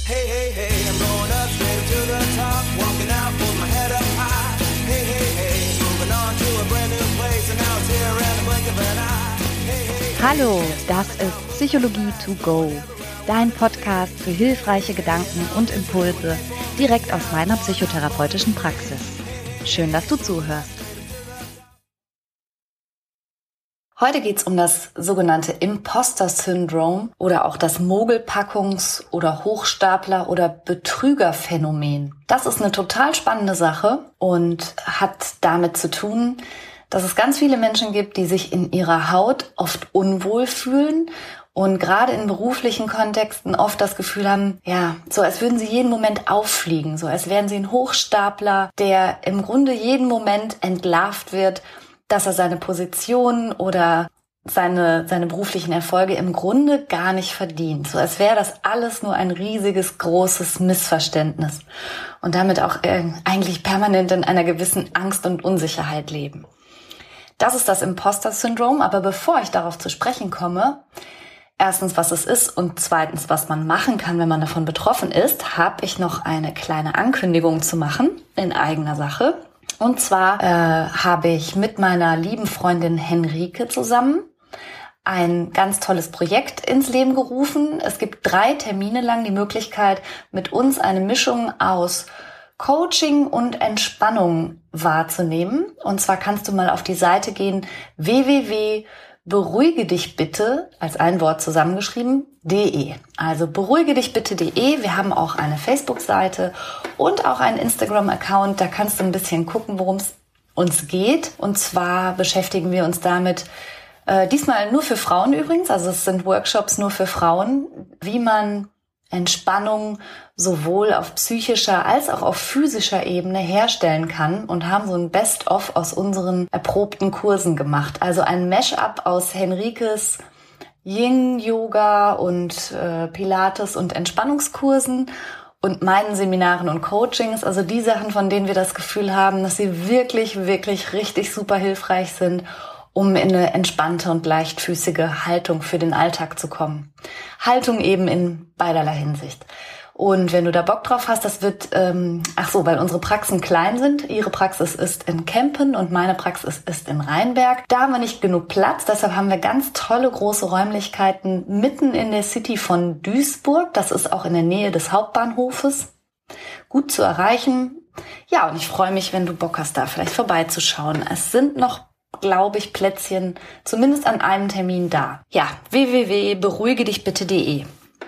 Hey, hey, hey, I'm going up straight to the top, walking out with my head up high. Hey, hey, hey, moving on to a brand new place and now it's here in the blink of an eye. Hey, hey, hey. Hallo, das ist Psychologie to go, dein Podcast für hilfreiche Gedanken und Impulse direkt aus meiner psychotherapeutischen Praxis. Schön, dass du zuhörst. Heute geht's um das sogenannte Imposter-Syndrom oder auch das Mogelpackungs- oder Hochstapler- oder Betrügerphänomen. Das ist eine total spannende Sache und hat damit zu tun, dass es ganz viele Menschen gibt, die sich in ihrer Haut oft unwohl fühlen und gerade in beruflichen Kontexten oft das Gefühl haben, ja, so als würden sie jeden Moment auffliegen, so als wären sie ein Hochstapler, der im Grunde jeden Moment entlarvt wird, dass er seine Position oder seine beruflichen Erfolge im Grunde gar nicht verdient. So als wäre das alles nur ein riesiges, großes Missverständnis und damit auch eigentlich permanent in einer gewissen Angst und Unsicherheit leben. Das ist das Imposter-Syndrom, aber bevor ich darauf zu sprechen komme, erstens, was es ist und zweitens, was man machen kann, wenn man davon betroffen ist, habe ich noch eine kleine Ankündigung zu machen in eigener Sache. Und zwar habe ich mit meiner lieben Freundin Henrike zusammen ein ganz tolles Projekt ins Leben gerufen. Es gibt 3 Termine lang die Möglichkeit, mit uns eine Mischung aus Coaching und Entspannung wahrzunehmen. Und zwar kannst du mal auf die Seite gehen, www.beruhigedichbitte, als ein Wort zusammengeschrieben, .de. Also beruhigedichbitte.de. Wir haben auch eine Facebook-Seite und auch einen Instagram-Account. Da kannst du ein bisschen gucken, worum es uns geht. Und zwar beschäftigen wir uns damit, diesmal nur für Frauen übrigens, also es sind Workshops nur für Frauen, wie man Entspannung sowohl auf psychischer als auch auf physischer Ebene herstellen kann und haben so ein Best-of aus unseren erprobten Kursen gemacht. Also ein Mash-up aus Henrikes Yin-Yoga und Pilates und Entspannungskursen und meinen Seminaren und Coachings. Also die Sachen, von denen wir das Gefühl haben, dass sie wirklich, wirklich richtig super hilfreich sind, um in eine entspannte und leichtfüßige Haltung für den Alltag zu kommen. Haltung eben in beiderlei Hinsicht. Und wenn du da Bock drauf hast, das wird, weil unsere Praxen klein sind. Ihre Praxis ist in Kempen und meine Praxis ist in Rheinberg. Da haben wir nicht genug Platz, deshalb haben wir ganz tolle große Räumlichkeiten mitten in der City von Duisburg. Das ist auch in der Nähe des Hauptbahnhofes. Gut zu erreichen. Ja, und ich freue mich, wenn du Bock hast, da vielleicht vorbeizuschauen. Es sind noch, glaube ich, Plätzchen, zumindest an einem Termin da. Ja, www.beruhigedichbitte.de.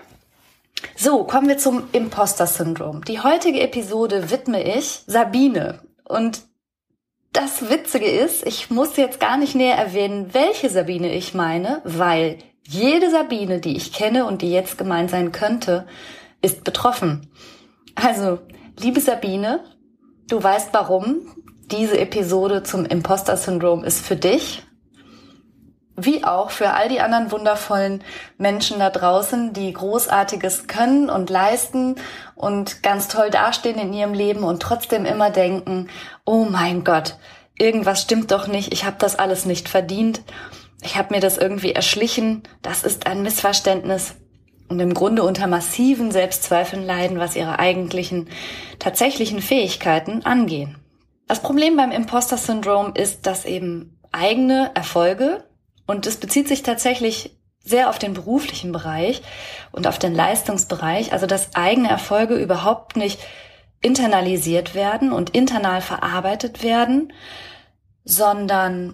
So, kommen wir zum Imposter-Syndrom. Die heutige Episode widme ich Sabine. Und das Witzige ist, ich muss jetzt gar nicht näher erwähnen, welche Sabine ich meine, weil jede Sabine, die ich kenne und die jetzt gemeint sein könnte, ist betroffen. Also, liebe Sabine, du weißt warum. Diese Episode zum Imposter-Syndrom ist für dich, wie auch für all die anderen wundervollen Menschen da draußen, die Großartiges können und leisten und ganz toll dastehen in ihrem Leben und trotzdem immer denken, oh mein Gott, irgendwas stimmt doch nicht, ich habe das alles nicht verdient, ich habe mir das irgendwie erschlichen, das ist ein Missverständnis und im Grunde unter massiven Selbstzweifeln leiden, was ihre eigentlichen, tatsächlichen Fähigkeiten angehen. Das Problem beim Imposter-Syndrom ist, dass eben eigene Erfolge, und es bezieht sich tatsächlich sehr auf den beruflichen Bereich und auf den Leistungsbereich, also dass eigene Erfolge überhaupt nicht internalisiert werden und internal verarbeitet werden, sondern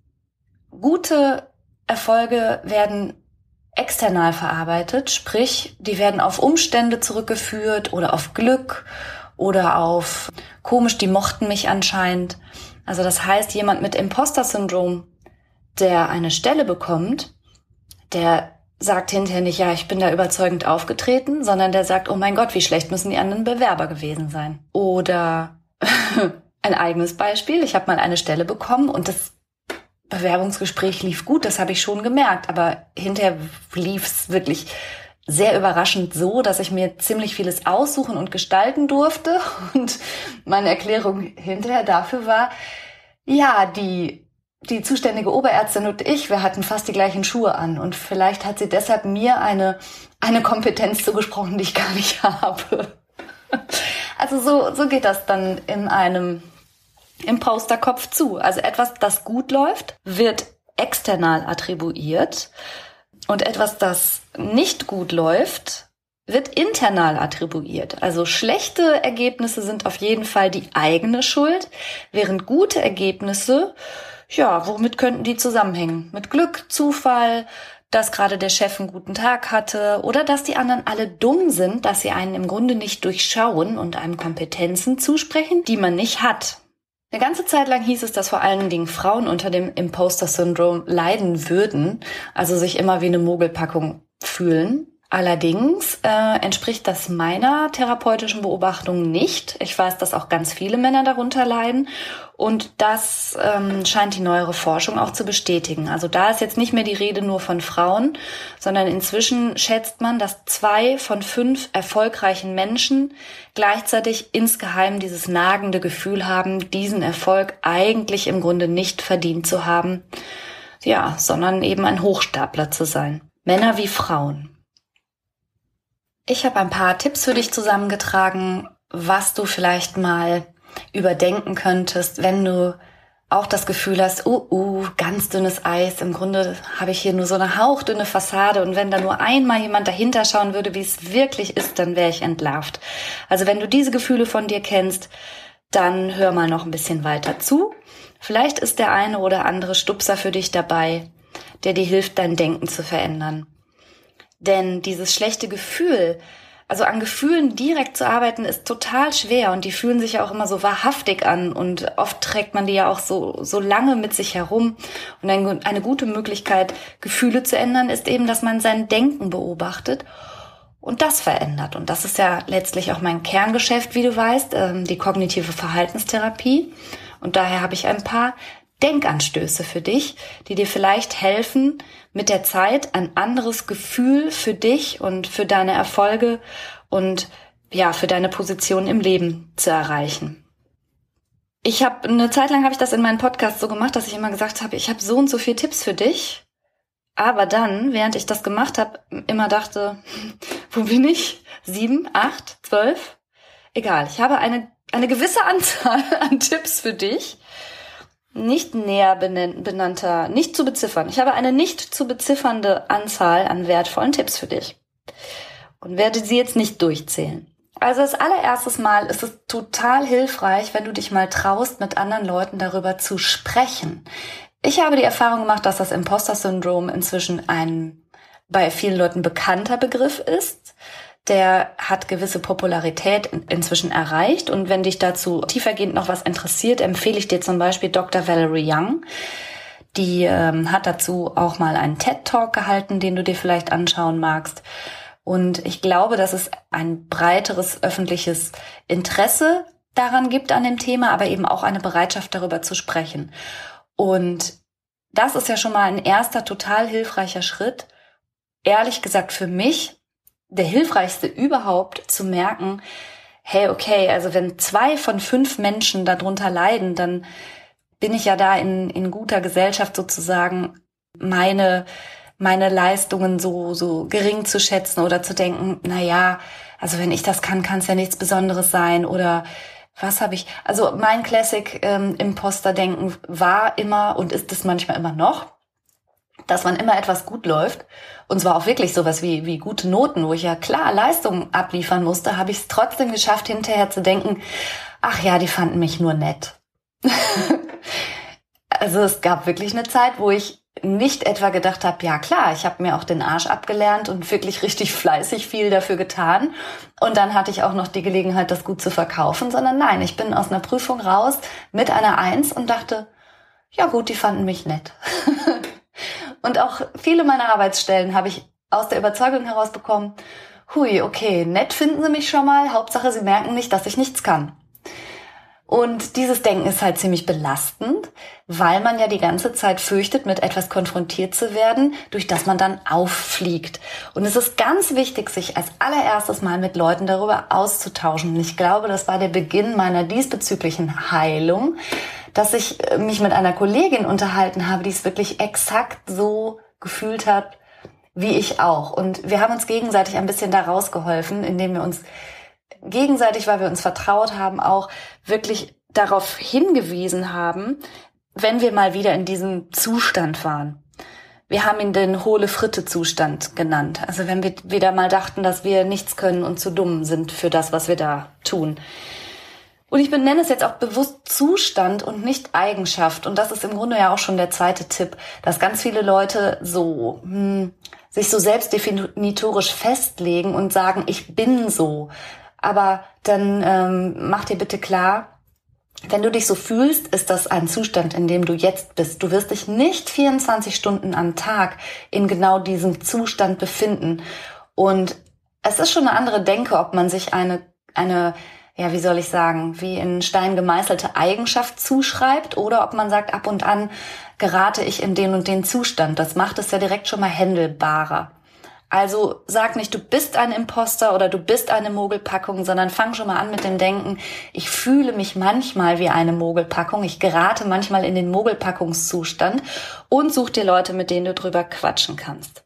gute Erfolge werden external verarbeitet, sprich, die werden auf Umstände zurückgeführt oder auf Glück oder auf komisch, die mochten mich anscheinend. Also das heißt, jemand mit Imposter-Syndrom, der eine Stelle bekommt, der sagt hinterher nicht, ja, ich bin da überzeugend aufgetreten, sondern der sagt, oh mein Gott, wie schlecht müssen die anderen Bewerber gewesen sein. Oder ein eigenes Beispiel, ich habe mal eine Stelle bekommen und das Bewerbungsgespräch lief gut, das habe ich schon gemerkt, aber hinterher lief es wirklich sehr überraschend so, dass ich mir ziemlich vieles aussuchen und gestalten durfte und meine Erklärung hinterher dafür war, ja, die die zuständige Oberärztin und ich, wir hatten fast die gleichen Schuhe an und vielleicht hat sie deshalb mir eine Kompetenz zugesprochen, die ich gar nicht habe. Also so geht das dann im Imposterkopf zu. Also etwas, das gut läuft, wird external attribuiert und etwas, das nicht gut läuft, wird internal attribuiert. Also schlechte Ergebnisse sind auf jeden Fall die eigene Schuld, während gute Ergebnisse, ja, womit könnten die zusammenhängen? Mit Glück, Zufall, dass gerade der Chef einen guten Tag hatte oder dass die anderen alle dumm sind, dass sie einen im Grunde nicht durchschauen und einem Kompetenzen zusprechen, die man nicht hat. Eine ganze Zeit lang hieß es, dass vor allen Dingen Frauen unter dem Imposter-Syndrom leiden würden, also sich immer wie eine Mogelpackung fühlen. Allerdings entspricht das meiner therapeutischen Beobachtung nicht. Ich weiß, dass auch ganz viele Männer darunter leiden und das scheint die neuere Forschung auch zu bestätigen. Also da ist jetzt nicht mehr die Rede nur von Frauen, sondern inzwischen schätzt man, dass 2 von 5 erfolgreichen Menschen gleichzeitig insgeheim dieses nagende Gefühl haben, diesen Erfolg eigentlich im Grunde nicht verdient zu haben, ja, sondern eben ein Hochstapler zu sein. Männer wie Frauen. Ich habe ein paar Tipps für dich zusammengetragen, was du vielleicht mal überdenken könntest, wenn du auch das Gefühl hast, ganz dünnes Eis, im Grunde habe ich hier nur so eine hauchdünne Fassade und wenn da nur einmal jemand dahinter schauen würde, wie es wirklich ist, dann wäre ich entlarvt. Also wenn du diese Gefühle von dir kennst, dann hör mal noch ein bisschen weiter zu. Vielleicht ist der eine oder andere Stupser für dich dabei, der dir hilft, dein Denken zu verändern. Denn dieses schlechte Gefühl, also an Gefühlen direkt zu arbeiten, ist total schwer und die fühlen sich ja auch immer so wahrhaftig an und oft trägt man die ja auch so lange mit sich herum. Und eine gute Möglichkeit, Gefühle zu ändern, ist eben, dass man sein Denken beobachtet und das verändert. Und das ist ja letztlich auch mein Kerngeschäft, wie du weißt, die kognitive Verhaltenstherapie. Und daher habe ich ein paar Denkanstöße für dich, die dir vielleicht helfen, mit der Zeit ein anderes Gefühl für dich und für deine Erfolge und ja, für deine Position im Leben zu erreichen. Eine Zeit lang habe ich das in meinem Podcast so gemacht, dass ich immer gesagt habe, ich habe so und so viele Tipps für dich. Aber dann, während ich das gemacht habe, immer dachte, wo bin ich? 7, 8, 12? Egal, ich habe eine gewisse Anzahl an Tipps für dich. Nicht näher benannter, nicht zu beziffern. Ich habe eine nicht zu beziffernde Anzahl an wertvollen Tipps für dich und werde sie jetzt nicht durchzählen. Also als allererstes Mal ist es total hilfreich, wenn du dich mal traust, mit anderen Leuten darüber zu sprechen. Ich habe die Erfahrung gemacht, dass das Imposter-Syndrom inzwischen ein bei vielen Leuten bekannter Begriff ist. Der hat gewisse Popularität inzwischen erreicht und wenn dich dazu tiefergehend noch was interessiert, empfehle ich dir zum Beispiel Dr. Valerie Young. Die hat dazu auch mal einen TED-Talk gehalten, den du dir vielleicht anschauen magst. Und ich glaube, dass es ein breiteres öffentliches Interesse daran gibt an dem Thema, aber eben auch eine Bereitschaft darüber zu sprechen. Und das ist ja schon mal ein erster total hilfreicher Schritt. Ehrlich gesagt für mich der hilfreichste überhaupt, zu merken, hey, okay, also wenn 2 von 5 Menschen darunter leiden, dann bin ich ja da in guter Gesellschaft sozusagen, meine Leistungen so gering zu schätzen oder zu denken, also wenn ich das kann es ja nichts Besonderes sein oder was habe ich, also mein Classic Imposter-Denken war immer und ist es manchmal immer noch, dass wann immer etwas gut läuft, und zwar auch wirklich sowas wie gute Noten, wo ich ja klar Leistungen abliefern musste, habe ich es trotzdem geschafft, hinterher zu denken, ach ja, die fanden mich nur nett. Also es gab wirklich eine Zeit, wo ich nicht etwa gedacht habe, ja klar, ich habe mir auch den Arsch abgelernt und wirklich richtig fleißig viel dafür getan und dann hatte ich auch noch die Gelegenheit, das gut zu verkaufen, sondern nein, ich bin aus einer Prüfung raus mit einer 1 und dachte, ja gut, die fanden mich nett. Und auch viele meiner Arbeitsstellen habe ich aus der Überzeugung herausbekommen, hui, okay, nett finden sie mich schon mal, Hauptsache sie merken nicht, dass ich nichts kann. Und dieses Denken ist halt ziemlich belastend, weil man ja die ganze Zeit fürchtet, mit etwas konfrontiert zu werden, durch das man dann auffliegt. Und es ist ganz wichtig, sich als allererstes mal mit Leuten darüber auszutauschen. Und ich glaube, das war der Beginn meiner diesbezüglichen Heilung, dass ich mich mit einer Kollegin unterhalten habe, die es wirklich exakt so gefühlt hat, wie ich auch. Und wir haben uns gegenseitig ein bisschen da rausgeholfen, indem wir uns gegenseitig, weil wir uns vertraut haben, auch wirklich darauf hingewiesen haben, wenn wir mal wieder in diesem Zustand waren. Wir haben ihn den Hohle-Fritte-Zustand genannt. Also wenn wir wieder mal dachten, dass wir nichts können und zu dumm sind für das, was wir da tun. Und ich benenne es jetzt auch bewusst Zustand und nicht Eigenschaft. Und das ist im Grunde ja auch schon der zweite Tipp, dass ganz viele Leute so sich so selbstdefinitorisch festlegen und sagen, ich bin so. Aber dann mach dir bitte klar, wenn du dich so fühlst, ist das ein Zustand, in dem du jetzt bist. Du wirst dich nicht 24 Stunden am Tag in genau diesem Zustand befinden. Und es ist schon eine andere Denke, ob man sich eine, ja, wie soll ich sagen, wie in Stein gemeißelte Eigenschaft zuschreibt oder ob man sagt, ab und an gerate ich in den und den Zustand. Das macht es ja direkt schon mal händelbarer. Also sag nicht, du bist ein Imposter oder du bist eine Mogelpackung, sondern fang schon mal an mit dem Denken, ich fühle mich manchmal wie eine Mogelpackung, ich gerate manchmal in den Mogelpackungszustand und such dir Leute, mit denen du drüber quatschen kannst.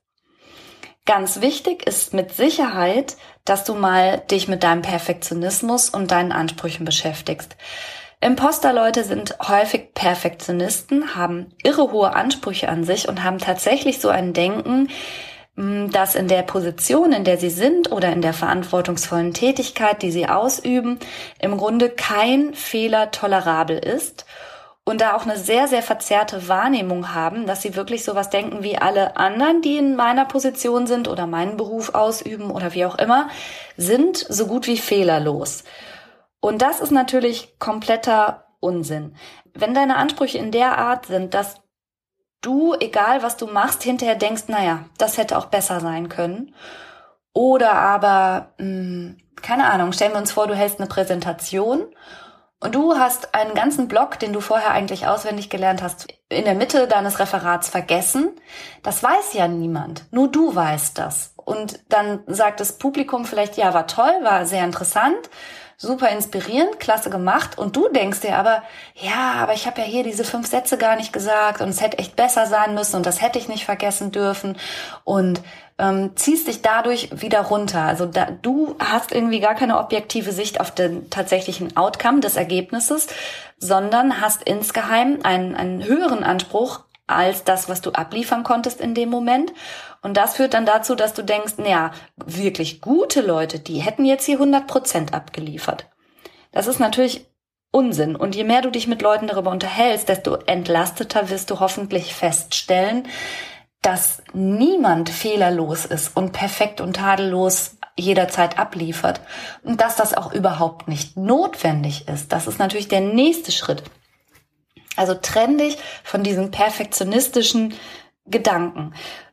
Ganz wichtig ist mit Sicherheit, dass du mal dich mit deinem Perfektionismus und deinen Ansprüchen beschäftigst. Imposter-Leute sind häufig Perfektionisten, haben irre hohe Ansprüche an sich und haben tatsächlich so ein Denken, dass in der Position, in der sie sind oder in der verantwortungsvollen Tätigkeit, die sie ausüben, im Grunde kein Fehler tolerabel ist und da auch eine sehr, sehr verzerrte Wahrnehmung haben, dass sie wirklich sowas denken wie alle anderen, die in meiner Position sind oder meinen Beruf ausüben oder wie auch immer, sind so gut wie fehlerlos. Und das ist natürlich kompletter Unsinn. Wenn deine Ansprüche in der Art sind, dass du, egal was du machst, hinterher denkst, naja, das hätte auch besser sein können. Oder aber, keine Ahnung, stellen wir uns vor, du hältst eine Präsentation und du hast einen ganzen Block, den du vorher eigentlich auswendig gelernt hast, in der Mitte deines Referats vergessen. Das weiß ja niemand, nur du weißt das. Und dann sagt das Publikum vielleicht, ja, war toll, war sehr interessant, super inspirierend, klasse gemacht. Und du denkst dir aber, ja, aber ich habe ja hier diese 5 Sätze gar nicht gesagt und es hätte echt besser sein müssen und das hätte ich nicht vergessen dürfen. Und ziehst dich dadurch wieder runter. Also du hast irgendwie gar keine objektive Sicht auf den tatsächlichen Outcome des Ergebnisses, sondern hast insgeheim einen höheren Anspruch als das, was du abliefern konntest in dem Moment. Und das führt dann dazu, dass du denkst, naja, wirklich gute Leute, die hätten jetzt hier 100% abgeliefert. Das ist natürlich Unsinn. Und je mehr du dich mit Leuten darüber unterhältst, desto entlasteter wirst du hoffentlich feststellen, dass niemand fehlerlos ist und perfekt und tadellos jederzeit abliefert. Und dass das auch überhaupt nicht notwendig ist. Das ist natürlich der nächste Schritt. Also trenn dich von diesen perfektionistischen Gedanken.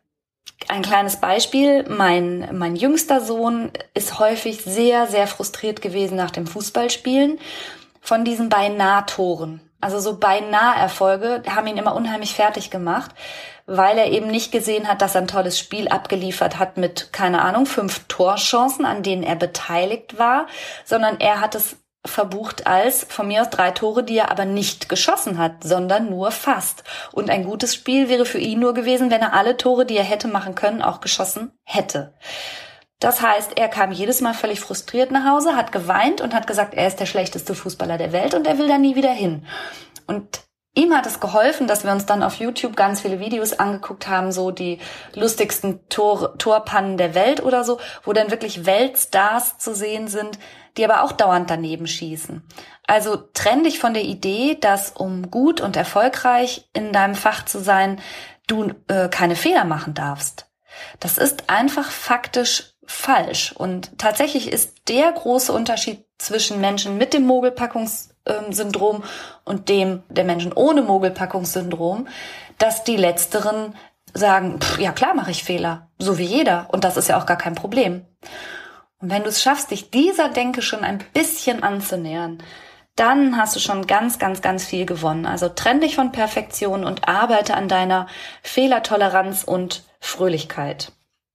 Ein kleines Beispiel, mein jüngster Sohn ist häufig sehr, sehr frustriert gewesen nach dem Fußballspielen von diesen Beinahe-Toren. Also so Beinahe-Erfolge haben ihn immer unheimlich fertig gemacht, weil er eben nicht gesehen hat, dass er ein tolles Spiel abgeliefert hat mit, keine Ahnung, 5 Torchancen, an denen er beteiligt war, sondern er hat es verbucht als von mir aus 3 Tore, die er aber nicht geschossen hat, sondern nur fast. Und ein gutes Spiel wäre für ihn nur gewesen, wenn er alle Tore, die er hätte machen können, auch geschossen hätte. Das heißt, er kam jedes Mal völlig frustriert nach Hause, hat geweint und hat gesagt, er ist der schlechteste Fußballer der Welt und er will da nie wieder hin. Und ihm hat es geholfen, dass wir uns dann auf YouTube ganz viele Videos angeguckt haben, so die lustigsten Torpannen der Welt oder so, wo dann wirklich Weltstars zu sehen sind, die aber auch dauernd daneben schießen. Also trenn dich von der Idee, dass um gut und erfolgreich in deinem Fach zu sein, du keine Fehler machen darfst. Das ist einfach faktisch falsch. Und tatsächlich ist der große Unterschied zwischen Menschen mit dem Mogelpackungssyndrom und dem der Menschen ohne Mogelpackungssyndrom, dass die Letzteren sagen, ja klar mache ich Fehler, so wie jeder. Und das ist ja auch gar kein Problem. Und wenn du es schaffst, dich dieser Denke schon ein bisschen anzunähern, dann hast du schon ganz, ganz, ganz viel gewonnen. Also trenn dich von Perfektion und arbeite an deiner Fehlertoleranz und Fröhlichkeit.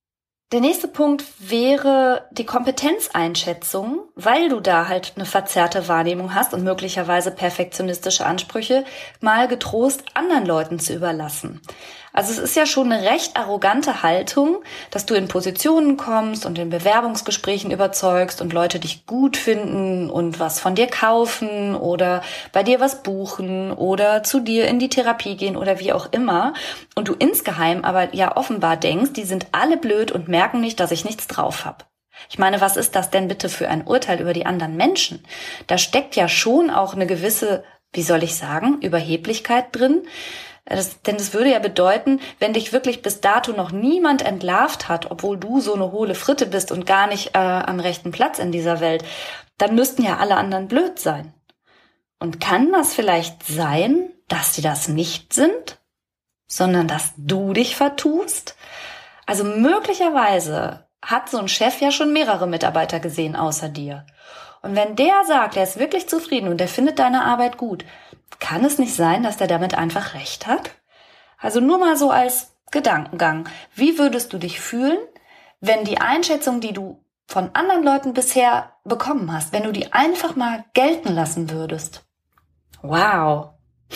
Der nächste Punkt wäre die Kompetenzeinschätzung, weil du da halt eine verzerrte Wahrnehmung hast und möglicherweise perfektionistische Ansprüche, mal getrost anderen Leuten zu überlassen. Also es ist ja schon eine recht arrogante Haltung, dass du in Positionen kommst und in Bewerbungsgesprächen überzeugst und Leute dich gut finden und was von dir kaufen oder bei dir was buchen oder zu dir in die Therapie gehen oder wie auch immer. Und du insgeheim aber ja offenbar denkst, die sind alle blöd und merken nicht, dass ich nichts drauf habe. Ich meine, was ist das denn bitte für ein Urteil über die anderen Menschen? Da steckt ja schon auch eine gewisse, wie soll ich sagen, Überheblichkeit drin. Denn das würde ja bedeuten, wenn dich wirklich bis dato noch niemand entlarvt hat, obwohl du so eine hohle Fritte bist und gar nicht am rechten Platz in dieser Welt, dann müssten ja alle anderen blöd sein. Und kann das vielleicht sein, dass sie das nicht sind, sondern dass du dich vertust? Also möglicherweise hat so ein Chef ja schon mehrere Mitarbeiter gesehen außer dir. Und wenn der sagt, er ist wirklich zufrieden und er findet deine Arbeit gut, kann es nicht sein, dass der damit einfach recht hat? Also nur mal so als Gedankengang. Wie würdest du dich fühlen, wenn die Einschätzung, die du von anderen Leuten bisher bekommen hast, wenn du die einfach mal gelten lassen würdest? Wow.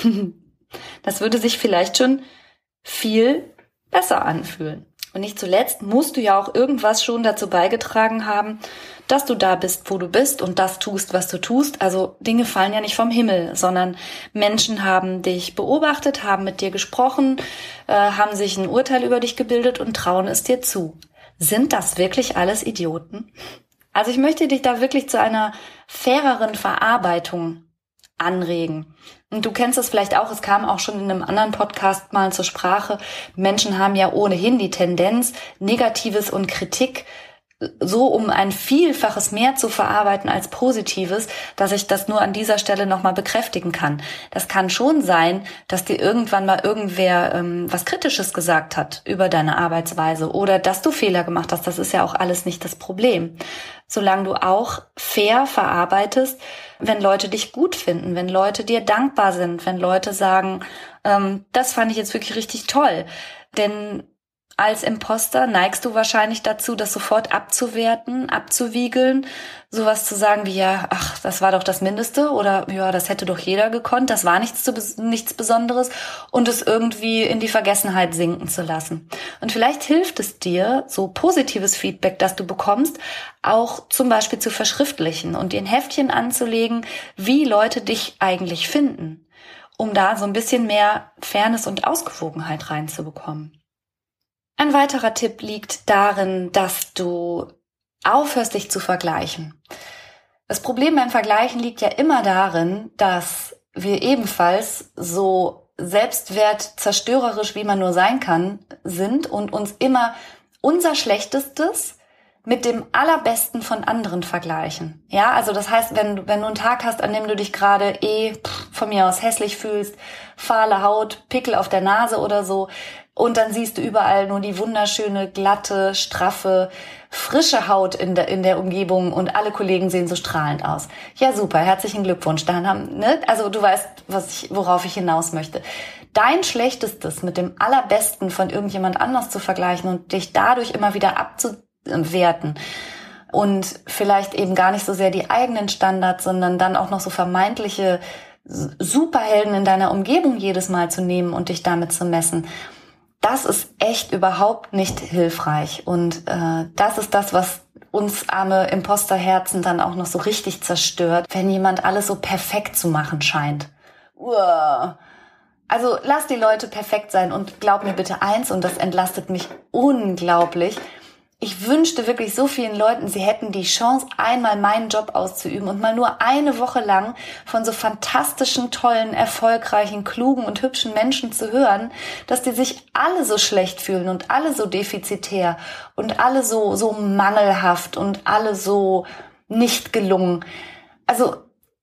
Das würde sich vielleicht schon viel besser anfühlen. Und nicht zuletzt musst du ja auch irgendwas schon dazu beigetragen haben, dass du da bist, wo du bist und das tust, was du tust. Also Dinge fallen ja nicht vom Himmel, sondern Menschen haben dich beobachtet, haben mit dir gesprochen, haben sich ein Urteil über dich gebildet und trauen es dir zu. Sind das wirklich alles Idioten? Also ich möchte dich da wirklich zu einer faireren Verarbeitung anregen. Und du kennst es vielleicht auch, es kam auch schon in einem anderen Podcast mal zur Sprache. Menschen haben ja ohnehin die Tendenz, Negatives und Kritik so um ein Vielfaches mehr zu verarbeiten als Positives, dass ich das nur an dieser Stelle nochmal bekräftigen kann. Das kann schon sein, dass dir irgendwann mal irgendwer was Kritisches gesagt hat über deine Arbeitsweise oder dass du Fehler gemacht hast. Das ist ja auch alles nicht das Problem. Solange du auch fair verarbeitest, wenn Leute dich gut finden, wenn Leute dir dankbar sind, wenn Leute sagen, das fand ich jetzt wirklich richtig toll. Denn als Imposter neigst du wahrscheinlich dazu, das sofort abzuwerten, abzuwiegeln, sowas zu sagen wie, ja, ach, das war doch das Mindeste oder ja, das hätte doch jeder gekonnt, das war nichts Besonderes und es irgendwie in die Vergessenheit sinken zu lassen. Und vielleicht hilft es dir, so positives Feedback, das du bekommst, auch zum Beispiel zu verschriftlichen und dir ein Heftchen anzulegen, wie Leute dich eigentlich finden, um da so ein bisschen mehr Fairness und Ausgewogenheit reinzubekommen. Ein weiterer Tipp liegt darin, dass du aufhörst, dich zu vergleichen. Das Problem beim Vergleichen liegt ja immer darin, dass wir ebenfalls so selbstwertzerstörerisch, wie man nur sein kann, sind und uns immer unser Schlechtestes mit dem Allerbesten von anderen vergleichen. Ja, also das heißt, wenn du einen Tag hast, an dem du dich gerade von mir aus hässlich fühlst, fahle Haut, Pickel auf der Nase oder so, und dann siehst du überall nur die wunderschöne, glatte, straffe, frische Haut in der Umgebung und alle Kollegen sehen so strahlend aus. Ja, super, herzlichen Glückwunsch. Also du weißt, worauf ich hinaus möchte. Dein Schlechtestes mit dem Allerbesten von irgendjemand anders zu vergleichen und dich dadurch immer wieder abzuwerten und vielleicht eben gar nicht so sehr die eigenen Standards, sondern dann auch noch so vermeintliche Superhelden in deiner Umgebung jedes Mal zu nehmen und dich damit zu messen. Das ist echt überhaupt nicht hilfreich und das ist das, was uns arme Imposterherzen dann auch noch so richtig zerstört, wenn jemand alles so perfekt zu machen scheint. Uah. Also lass die Leute perfekt sein und glaub mir bitte eins, und das entlastet mich unglaublich. Ich wünschte wirklich so vielen Leuten, sie hätten die Chance, einmal meinen Job auszuüben und mal nur eine Woche lang von so fantastischen, tollen, erfolgreichen, klugen und hübschen Menschen zu hören, dass die sich alle so schlecht fühlen und alle so defizitär und alle so mangelhaft und alle so nicht gelungen. Also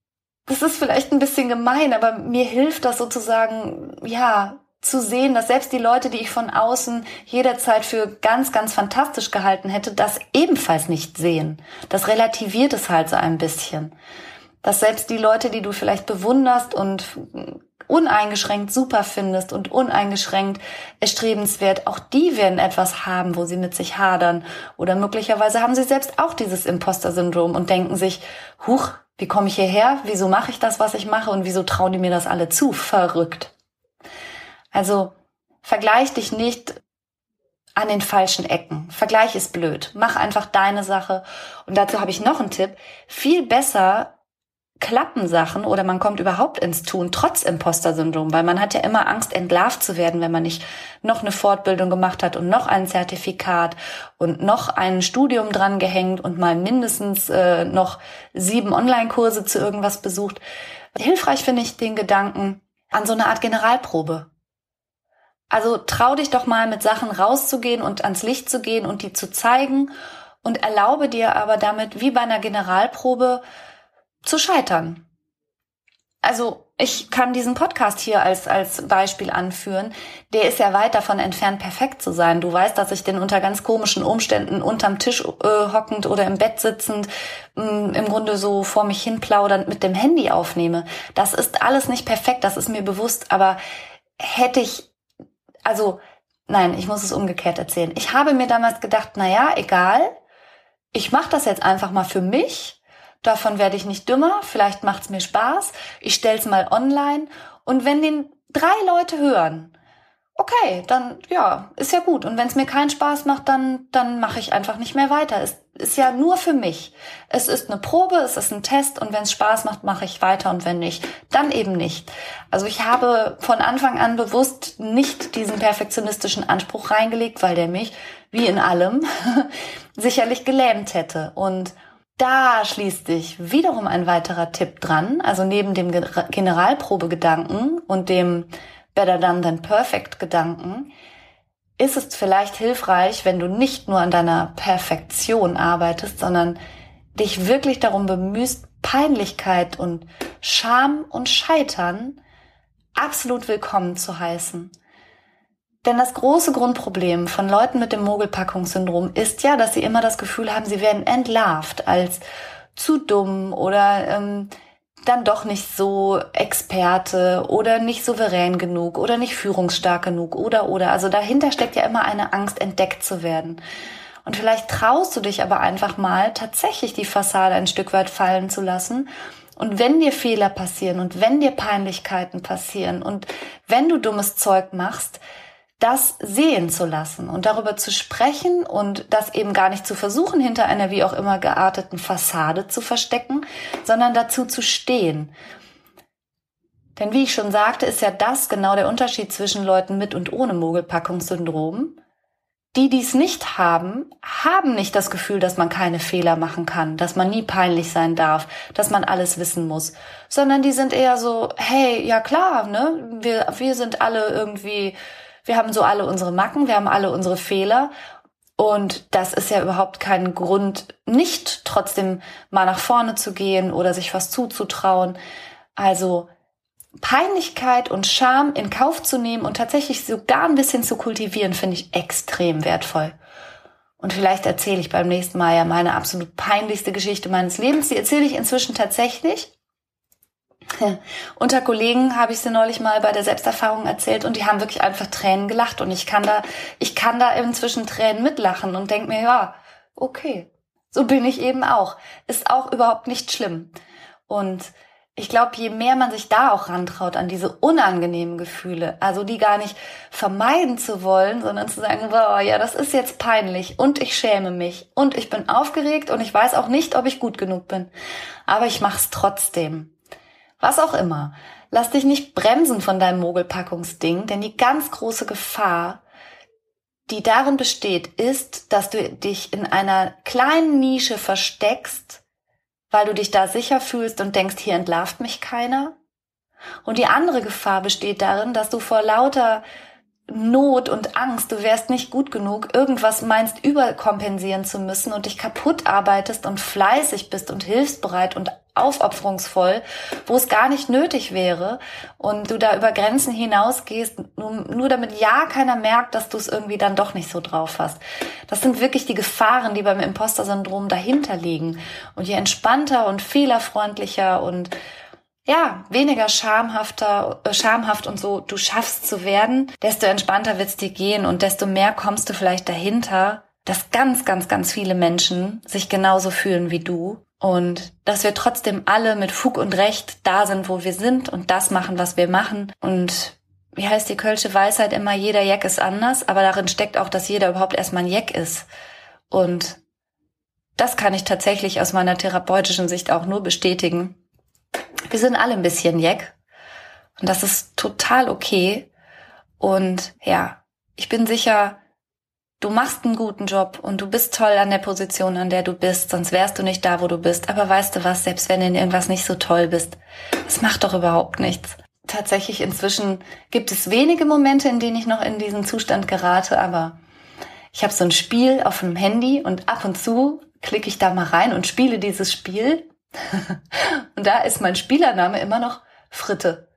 das ist vielleicht ein bisschen gemein, aber mir hilft das sozusagen, ja, zu sehen, dass selbst die Leute, die ich von außen jederzeit für ganz, ganz fantastisch gehalten hätte, das ebenfalls nicht sehen. Das relativiert es halt so ein bisschen. Dass selbst die Leute, die du vielleicht bewunderst und uneingeschränkt super findest und uneingeschränkt erstrebenswert, auch die werden etwas haben, wo sie mit sich hadern. Oder möglicherweise haben sie selbst auch dieses Imposter-Syndrom und denken sich, huch, wie komme ich hierher? Wieso mache ich das, was ich mache? Und wieso trauen die mir das alle zu? Verrückt. Also vergleich dich nicht an den falschen Ecken. Vergleich ist blöd. Mach einfach deine Sache. Und dazu habe ich noch einen Tipp. Viel besser klappen Sachen oder man kommt überhaupt ins Tun, trotz Imposter-Syndrom, weil man hat ja immer Angst, entlarvt zu werden, wenn man nicht noch eine Fortbildung gemacht hat und noch ein Zertifikat und noch ein Studium dran gehängt und mal mindestens noch 7 Online-Kurse zu irgendwas besucht. Hilfreich finde ich den Gedanken an so eine Art Generalprobe. Also trau dich doch mal mit Sachen rauszugehen und ans Licht zu gehen und die zu zeigen und erlaube dir aber damit, wie bei einer Generalprobe, zu scheitern. Also ich kann diesen Podcast hier als Beispiel anführen. Der ist ja weit davon entfernt, perfekt zu sein. Du weißt, dass ich den unter ganz komischen Umständen unterm Tisch hockend oder im Bett sitzend im Grunde so vor mich hin plaudernd mit dem Handy aufnehme. Das ist alles nicht perfekt, das ist mir bewusst. Aber ich muss es umgekehrt erzählen. Ich habe mir damals gedacht, naja, egal, ich mache das jetzt einfach mal für mich. Davon werde ich nicht dümmer, vielleicht macht's mir Spaß, ich stell's mal online und wenn den 3 Leute hören, okay, dann ja, ist ja gut. Und wenn es mir keinen Spaß macht, dann mache ich einfach nicht mehr weiter. Es ist ja nur für mich. Es ist eine Probe, es ist ein Test und wenn es Spaß macht, mache ich weiter und wenn nicht, dann eben nicht. Also ich habe von Anfang an bewusst nicht diesen perfektionistischen Anspruch reingelegt, weil der mich, wie in allem, sicherlich gelähmt hätte. Und da schließt sich wiederum ein weiterer Tipp dran, also neben dem Generalprobegedanken und dem Better Done Than Perfect Gedanken, ist es vielleicht hilfreich, wenn du nicht nur an deiner Perfektion arbeitest, sondern dich wirklich darum bemühst, Peinlichkeit und Scham und Scheitern absolut willkommen zu heißen. Denn das große Grundproblem von Leuten mit dem Mogelpackungssyndrom ist ja, dass sie immer das Gefühl haben, sie werden entlarvt als zu dumm oder dann doch nicht so Experte oder nicht souverän genug oder nicht führungsstark genug oder. Also dahinter steckt ja immer eine Angst, entdeckt zu werden. Und vielleicht traust du dich aber einfach mal, tatsächlich die Fassade ein Stück weit fallen zu lassen. Und wenn dir Fehler passieren und wenn dir Peinlichkeiten passieren und wenn du dummes Zeug machst, das sehen zu lassen und darüber zu sprechen und das eben gar nicht zu versuchen, hinter einer wie auch immer gearteten Fassade zu verstecken, sondern dazu zu stehen. Denn wie ich schon sagte, ist ja das genau der Unterschied zwischen Leuten mit und ohne Mogelpackungssyndrom. Die, die es nicht haben, haben nicht das Gefühl, dass man keine Fehler machen kann, dass man nie peinlich sein darf, dass man alles wissen muss, sondern die sind eher so, hey, ja klar, ne, wir sind alle irgendwie, wir haben so alle unsere Macken, wir haben alle unsere Fehler und das ist ja überhaupt kein Grund, nicht trotzdem mal nach vorne zu gehen oder sich was zuzutrauen. Also Peinlichkeit und Scham in Kauf zu nehmen und tatsächlich sogar ein bisschen zu kultivieren, finde ich extrem wertvoll. Und vielleicht erzähle ich beim nächsten Mal ja meine absolut peinlichste Geschichte meines Lebens. Die erzähle ich inzwischen tatsächlich. Unter Kollegen habe ich sie neulich mal bei der Selbsterfahrung erzählt und die haben wirklich einfach Tränen gelacht und ich kann da inzwischen Tränen mitlachen und denke mir, ja, okay, so bin ich eben auch. Ist auch überhaupt nicht schlimm. Und ich glaube, je mehr man sich da auch rantraut an diese unangenehmen Gefühle, also die gar nicht vermeiden zu wollen, sondern zu sagen, wow, ja, das ist jetzt peinlich und ich schäme mich und ich bin aufgeregt und ich weiß auch nicht, ob ich gut genug bin, aber ich mach's trotzdem. Was auch immer. Lass dich nicht bremsen von deinem Mogelpackungsding, denn die ganz große Gefahr, die darin besteht, ist, dass du dich in einer kleinen Nische versteckst, weil du dich da sicher fühlst und denkst, hier entlarvt mich keiner. Und die andere Gefahr besteht darin, dass du vor lauter Not und Angst, du wärst nicht gut genug, irgendwas meinst überkompensieren zu müssen und dich kaputt arbeitest und fleißig bist und hilfsbereit und aufopferungsvoll, wo es gar nicht nötig wäre und du da über Grenzen hinausgehst, nur damit ja keiner merkt, dass du es irgendwie dann doch nicht so drauf hast. Das sind wirklich die Gefahren, die beim Imposter-Syndrom dahinter liegen. Und je entspannter und fehlerfreundlicher und weniger schamhaft und so du schaffst zu werden, desto entspannter wird's dir gehen und desto mehr kommst du vielleicht dahinter, dass ganz, ganz, ganz viele Menschen sich genauso fühlen wie du und dass wir trotzdem alle mit Fug und Recht da sind, wo wir sind und das machen, was wir machen. Und wie heißt die kölsche Weisheit immer, jeder Jeck ist anders, aber darin steckt auch, dass jeder überhaupt erstmal ein Jeck ist. Und das kann ich tatsächlich aus meiner therapeutischen Sicht auch nur bestätigen. Wir sind alle ein bisschen Jeck und das ist total okay. Und ja, ich bin sicher, du machst einen guten Job und du bist toll an der Position, an der du bist, sonst wärst du nicht da, wo du bist. Aber weißt du was, selbst wenn du in irgendwas nicht so toll bist, das macht doch überhaupt nichts. Tatsächlich inzwischen gibt es wenige Momente, in denen ich noch in diesen Zustand gerate, aber ich habe so ein Spiel auf dem Handy und ab und zu klicke ich da mal rein und spiele dieses Spiel. Und da ist mein Spielername immer noch Fritte.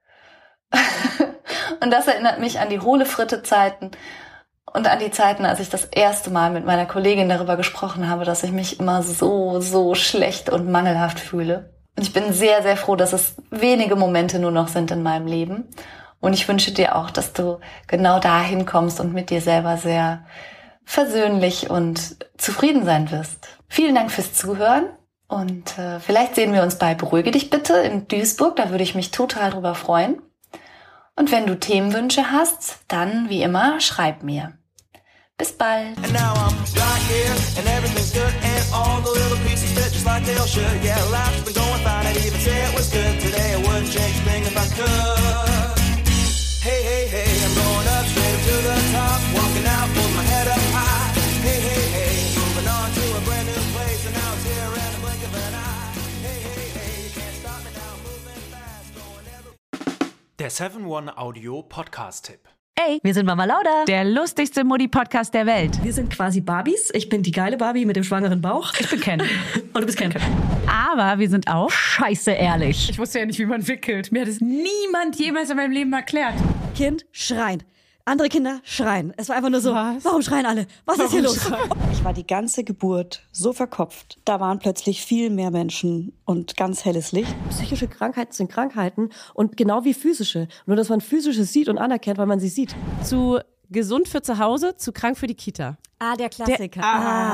Und das erinnert mich an die Hohle-Fritte-Zeiten und an die Zeiten, als ich das erste Mal mit meiner Kollegin darüber gesprochen habe, dass ich mich immer so schlecht und mangelhaft fühle. Und ich bin sehr, sehr froh, dass es wenige Momente nur noch sind in meinem Leben. Und ich wünsche dir auch, dass du genau dahin kommst und mit dir selber sehr versöhnlich und zufrieden sein wirst. Vielen Dank fürs Zuhören. Und vielleicht sehen wir uns bei Beruhige dich bitte in Duisburg, da würde ich mich total drüber freuen. Und wenn du Themenwünsche hast, dann wie immer schreib mir. Bis bald. And now I'm right here, and everything's good, and all the little pieces fit just like they all should. Yeah, life's been going fine, I'd even say it was good today. I wouldn't change a thing if I could. Hey, hey, hey, I'm going up straight up to the top, walking out with my head up high. Hey, hey, hey, moving on to a brand new place, and now it's here in the blink of an eye. Hey, hey, hey, you can't stop me now, moving fast, going everywhere. Der 7-One Audio Podcast-Tipp. Ey, wir sind Mama Lauda, der lustigste Mutti-Podcast der Welt. Wir sind quasi Barbies. Ich bin die geile Barbie mit dem schwangeren Bauch. Ich bin Ken. Und du bist Ken. Aber wir sind auch scheiße ehrlich. Ich wusste ja nicht, wie man wickelt. Mir hat es niemand jemals in meinem Leben erklärt. Kind schreien. Andere Kinder schreien. Es war einfach nur so, warum schreien alle? Was ist hier los? Ich war die ganze Geburt so verkopft. Da waren plötzlich viel mehr Menschen und ganz helles Licht. Psychische Krankheiten sind Krankheiten und genau wie physische. Nur, dass man physische sieht und anerkennt, weil man sie sieht. Zu gesund für zu Hause, zu krank für die Kita. Ah, der Klassiker.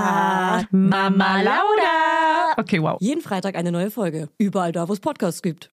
Mama Lauda. Okay, wow. Jeden Freitag eine neue Folge. Überall da, wo es Podcasts gibt.